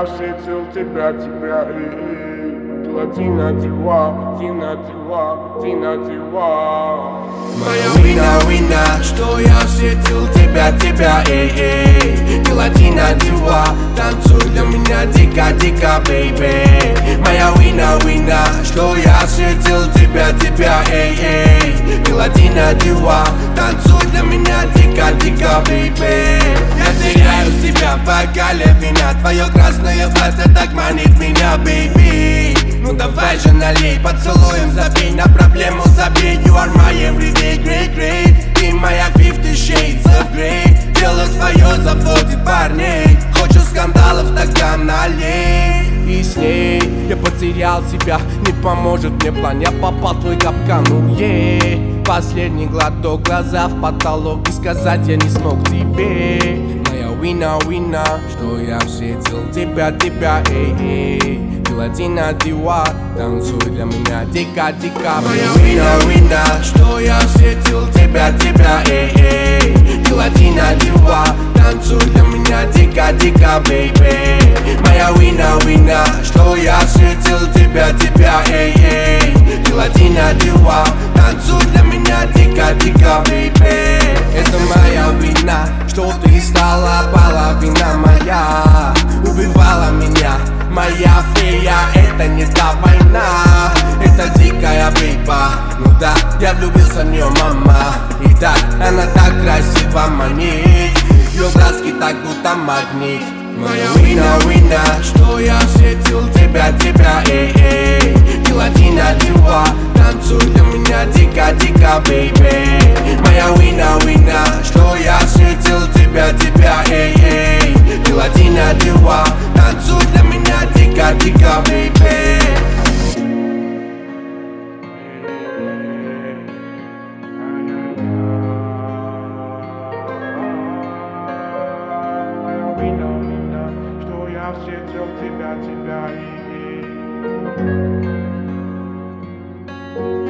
я встретил тебя, Дина Дива, Дина Дива, Дина Дива. Моя вина, что я встретил тебя, Дина Дива, танцуй для меня дико, бейби. Моя вина, что я встретил тебя, Дина Дива, танцуй для меня дико, бейби. Я теряю себя в бокале вина, твое красное платье так манит меня, бейби. Ну давай же налей, поцелуем забей, на проблему забей. You are my everyday, great. Ты моя 50 shades of grey. Дело твое заводит парней. Хочешь скандалов, тогда налей. И с ней я потерял себя, не поможет мне план. Я попал в твой капкан, последний глоток, глаза в потолок. И сказать я не смог тебе. Моя вина, что я встретил тебя, Дина Дива, танцуй для меня дико. Моя вина, что я встретил тебя, Дина Дива, танцуй для меня дико, бейби. Моя вина, что я встретил тебя, Дина Дива, танцуй для меня дико, бейби. Это моя вина, что ты стала половина моя, убивала меня. Моя фея, это не та война, это дикая бейба. Ну да, я влюбился в нее, мама. И так, она так красиво манит, ее глазки так будто магнит. Моя вина, что я встретил тебя, Дина Дива, танцуй для меня дико, бейби. Моя вина, что я встретил тебя, Дина Дива, танцуй для меня дико, бейби. Что я встретил тебя,